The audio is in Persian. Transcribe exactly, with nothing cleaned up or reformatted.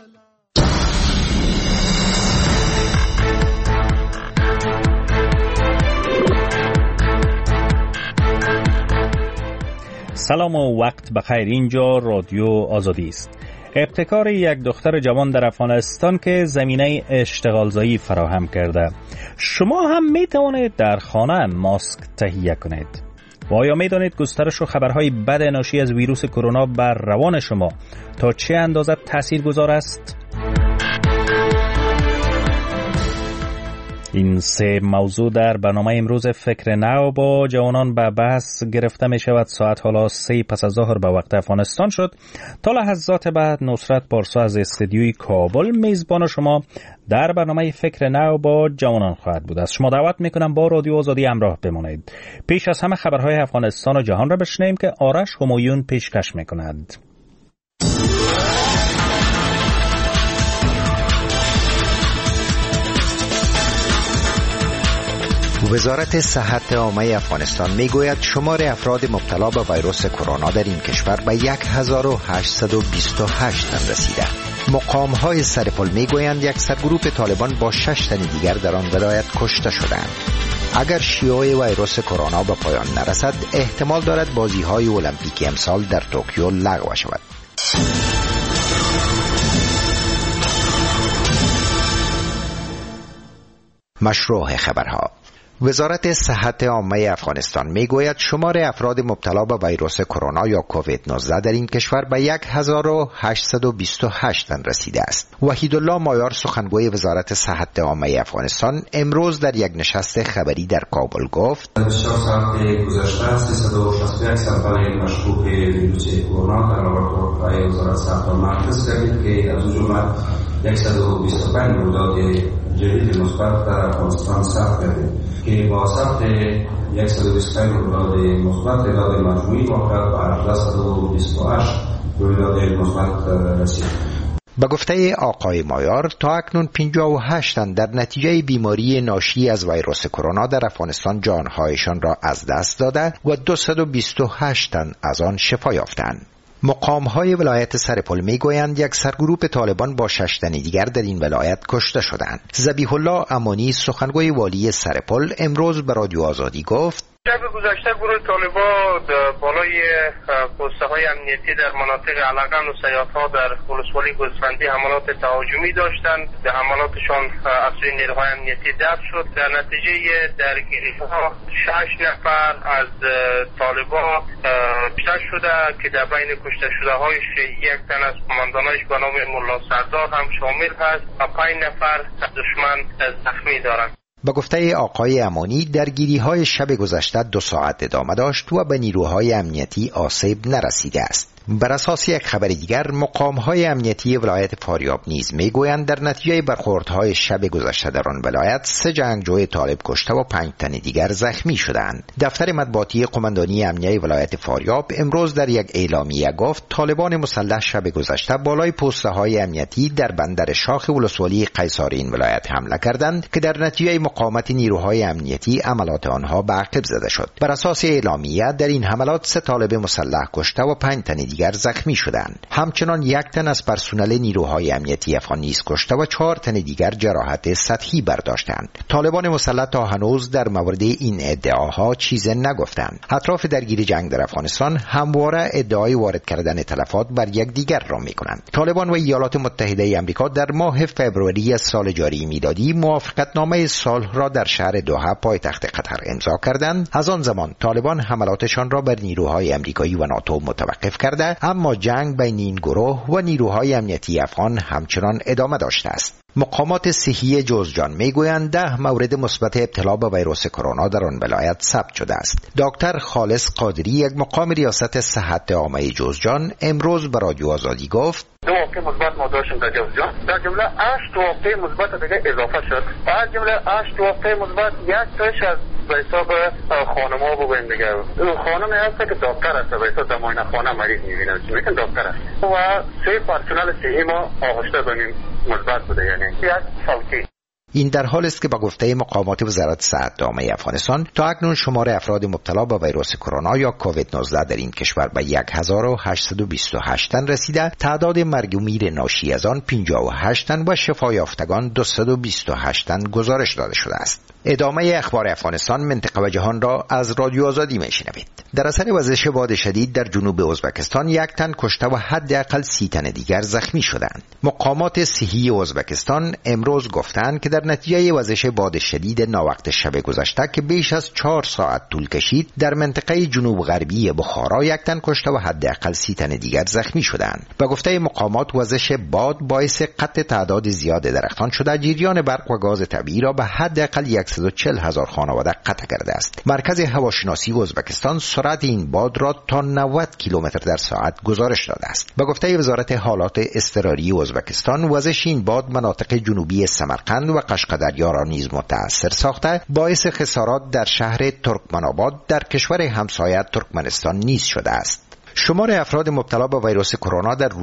سلام و وقت بخیر. اینجا رادیو آزادی است. ابتکار یک دختر جوان در افغانستان که زمینه اشتغالزایی فراهم کرده. شما هم می توانید در خانه ماسک تهیه کنید. و آیا می دانید گسترش و خبرهای بد ناشی از ویروس کرونا بر روان شما تا چه اندازه تاثیرگذار است؟ این سه موضوع در برنامه امروز فکر نو با جوانان به بحث گرفته می شود. ساعت حالا سه پس از ظهر به وقت افغانستان شد. تا لحظات بعد نصرت پارسا از استودیوی کابل میزبان شما در برنامه فکر نو با جوانان خواهد بود. از شما دعوت می کنم با رادیو آزادی همراه بمانید. پیش از همه خبرهای افغانستان و جهان را بشنویم که آرش همایون پیشکش می کند. وزارت صحت عامه افغانستان میگوید شمار افراد مبتلا به ویروس کرونا در این کشور به یک هزار و هشتصد و بیست و هشت تن رسیده. مقام های سرپل میگویند یک سرگروه طالبان با شش تن دیگر در آن ولایت کشته شدند. اگر شیوع ویروس کرونا به پایان نرسد، احتمال دارد بازی های المپیک امسال در توکیو لغو شود. مشروع خبرها. وزارت صحت عامه افغانستان میگوید شمار افراد مبتلا به ویروس کرونا یا کووید نوزده در این کشور به یک هزار و هشتصد و بیست و هشت تن رسیده است. وحیدالله مایار سخنگوی وزارت صحت عامه افغانستان امروز در یک نشست خبری در کابل گفت: در چهار ساعت گذشته سیصد و شصت و یک سرطان مشکوک ویروس کرونا در لابراتوارهای وزارت صحت عامه تست کردیم که از جمله صد و بیست و پنج رویداد جدید مثبت در افغانستان ثبت کردیم که با ثبت صد و بیست و پنج رویداد مثبت تعداد مجموعی واقعات به صد و بیست و هشت رویداد مثبت رسید. به گفته آقای مایار تا اکنون پنجاه و هشت تن در نتیجه بیماری ناشی از ویروس کرونا در افغانستان جانهایشان را از دست داده و دویست و بیست و هشت تن از آن شفا یافتند. مقام‌های ولایت سرپل میگویند یک سرگروه طالبان با شش تن دیگر در این ولایت کشته شدند. ذبیح الله امانی سخنگوی والی سرپل امروز به رادیو آزادی گفت: شب گذشته گروه طالبان بالای پسته های امنیتی در مناطق علقن و سیادها در ولسوالی گوسفندی حملات تهاجمی داشتند. در حملاتشان از سوی نیروهای امنیتی دفع شد. در نتیجه درگیری ها شش نفر از طالبان کشته شده که در بین کشته شده هایش یک تن از قماندانایش به نام ملا سردار هم شامل هست و پنج نفر دشمن زخمی دارند. به گفته آقای امانی درگیری های شب گذشته دو ساعت ادامه داشت و به نیروهای امنیتی آسیب نرسیده است. بر اساس یک خبر دیگر مقام‌های امنیتی ولایت فاریاب نیز میگویند در نتیجه برخوردهای شب گذشته در آن ولایت سه جنگجوی طالب کشته و پنج تن دیگر زخمی شدند. دفتر مطبوعاتی قماندانی امنیه ولایت فاریاب امروز در یک اعلامیه گفت طالبان مسلح شب گذشته بالای پست‌های امنیتی در بندر شاخ ولسوالی قیصار این ولایت حمله کردند که در نتیجه مقاومت نیروهای امنیتی عملیات آنها به عقب زده شد. بر اساس اعلامیه در این حملات سه طالب مسلح کشته و پنج تن دیگر زخمی شدند. همچنان یک تن از پرسنل نیروهای امنیتی افغان نیز کشته و چهار تن دیگر جراحت سطحی برداشتند. طالبان مسلح تا هنوز در مورد این ادعاها چیزی نگفتند. اطراف درگیری جنگ در افغانستان همواره ادعای وارد کردن تلفات بر یکدیگر را می‌کنند. طالبان و ایالات متحده آمریکا در ماه فوریه سال جاری میلادی موافقتنامه صلح را در شهر دوحه پایتخت قطر امضا کردند. از آن زمان طالبان حملاتشان را بر نیروهای آمریکایی و ناتو متوقف کرده، اما جنگ بین این گروه و نیروهای امنیتی افغان همچنان ادامه داشته است. مقامات صحی جوزجان میگویند ده مورد مثبت ابتلا به ویروس کرونا در آن ولایت ثبت شده است. دکتر خالص قادری یک مقام ریاست صحت عامه جوزجان امروز به رادیو آزادی گفت: دو واقعه مثبت ما داشتیم در جوزجان، در جمله هشت واقعه مثبت دیگه اضافه شد. از جمله هشت واقعه مثبت یک تاش از به حساب خانم‌ها بگویم دیگه. خانمی هست که دکتر است، به حساب دماینه خانه مریض می‌بینه، میگن دکتر است. و سه پرسنل صحی ما آغشته بنیم مثبت بوده، یعنی یک صوتی. این در حال است که با گفته مقامات وزارت صحت عامه افغانستان تا اکنون شمار افراد مبتلا به ویروس کرونا یا کووید نوزده در این کشور به یک هزار و هشتصد و بیست و هشت تن رسیده، تعداد مرگ و میر ناشی از آن پنجاه و هشت تن و شفا یافتگان دویست و بیست و هشت تن گزارش داده شده است. ادامه اخبار افغانستان، منطقه و جهان را از رادیو آزادی میشنوید. در اثر وزش باد شدید در جنوب ازبکستان یک تن کشته و حداقل سی تن دیگر زخمی شدند. مقامات صحی ازبکستان امروز گفتند که در نتیجه وزش باد شدید ناوقت شب گذشته که بیش از چهار ساعت طول کشید، در منطقه جنوب غربی بخارا یک تن کشته و حداقل سی تن دیگر زخمی شدند. به گفته مقامات وزش باد باعث قطع تعداد زیاد درختان شده، جریان برق و گاز طبیعی را به حداقل صد و چهل هزار خانواده قطع کرده است. مرکز هواشناسی ازبکستان سرعت این باد را تا نود کیلومتر در ساعت گزارش داده است. به گفته وزارت حالات اضطراری ازبکستان، وزش این باد مناطق جنوبی سمرقند و قشقدریا را نیز متاثر ساخته، باعث خسارات در شهر ترکمن‌آباد در کشور همسایه ترکمنستان نیز شده است. شمار افراد مبتلا به ویروس کرونا در